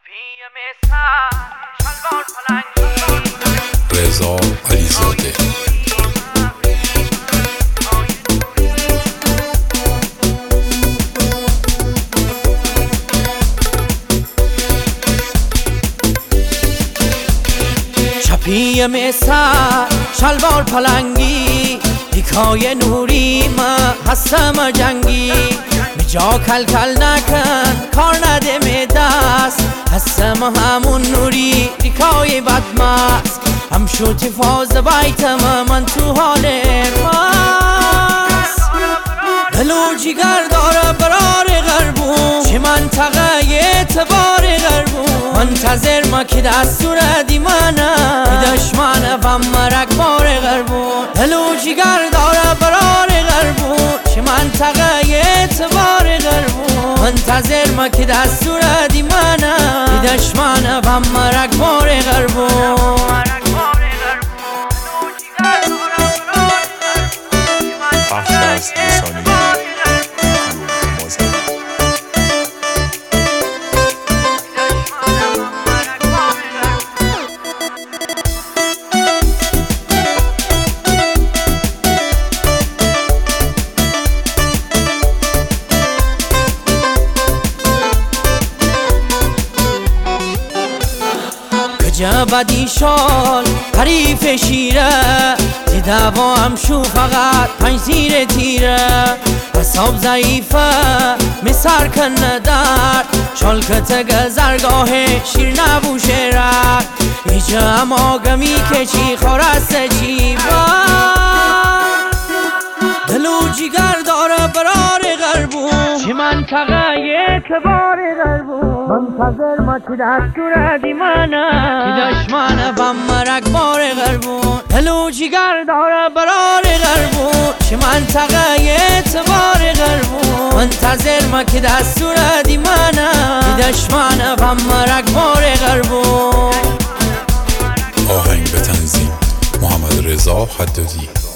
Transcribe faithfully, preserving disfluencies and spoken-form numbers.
رضا علیزاده. چپی مسر شلوار پلنگی دیکای نوری ما هستم جنگی جا کل کل نکن کار نده می دست هستم همون نوری دیکای بدمست هم شوتی فاز بیتم من تو حال مست دل و جگر داره برار غربون چه منطقه اعتبار غربون منتظر ما که دستور دی منه دشمن و مرک بار غربون دل و جگر داره برار غربون چه منطقه اعتبار غربون منتظر ما که دستور دی منه دشمن و مرک بار غربون بخش از لسانی جبدی شال حریف شیره تی دوا هم شو فقط پنج زیر تیره حساب ضعیفه مسر کن ندار شال کتگ زرگاه شیر نبو شیرک ایجا هم آگمی که چی خورست چی بار دلو جگر داره برار غربون چه منطقه اعتبار غربون منتظر ما که دستور دی منه که دشمن و مرک بار غربون دلو جگر داره برار غربون چه منطقه اعتبار غربون منتظر ما که دستور دی منه که دشمن و مرک بار غربون آهنگ به تنظیم محمد رضا حدادی.